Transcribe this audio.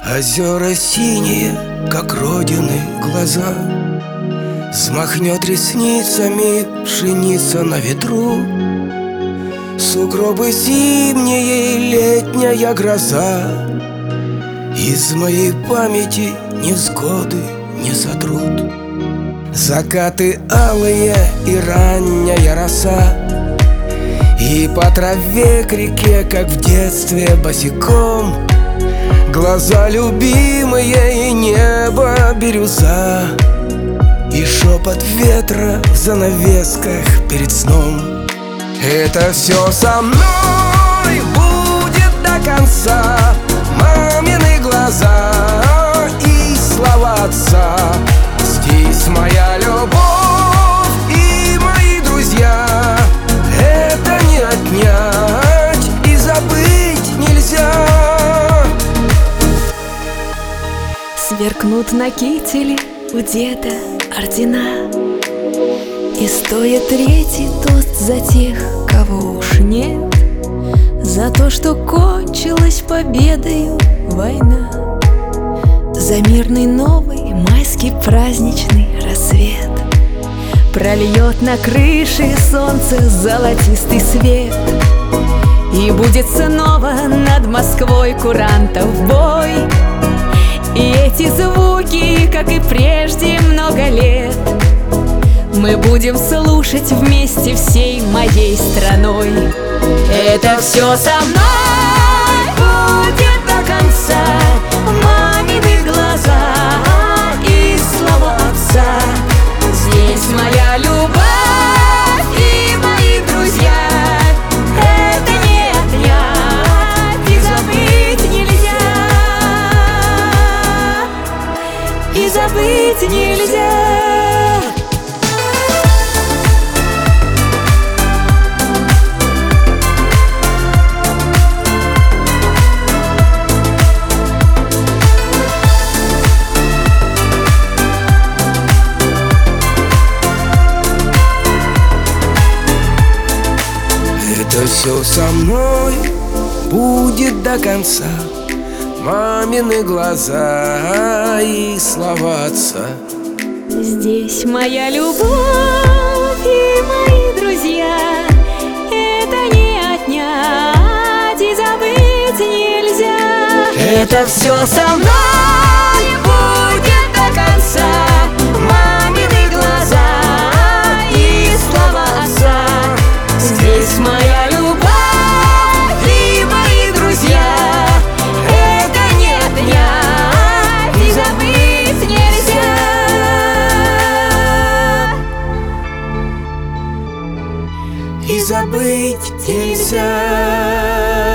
Озера синие, как родины глаза. Взмахнет ресницами пшеница на ветру. Сугробы зимние и летняя гроза из моей памяти невзгоды не сотрут. Закаты алые и ранняя роса, и по траве к реке, как в детстве босиком, глаза любимые и небо бирюза, и шепот ветра в занавесках перед сном. Это все со мной будет до конца. Мамины глаза и слова отца. Здесь моя любовь и мои друзья. Это не отнять и забыть нельзя. Сверкнут на кителе у деда ордена, и стоит третий тост за тех, кого уж нет, за то, что кончилась победою война, за мирный новый майский праздничный рассвет. Прольет на крыше солнце золотистый свет, и будет снова над Москвой курантов бой. И эти звуки, как и прежде много лет, мы будем слушать вместе всей моей страной. Это все со мной будет до конца. Мамины глаза и слова отца. Здесь моя любовь и мои друзья. Это не отнять и забыть нельзя. И забыть нельзя. Это все со мной будет до конца. Мамины глаза и слова отца. Здесь моя любовь и мои друзья. Это не отнять и забыть нельзя. Это все со мной будет до конца. Мамины глаза и слова отца. Здесь моя любовь и мои друзья. Это не отнять и забыть нельзя. И забыть нельзя.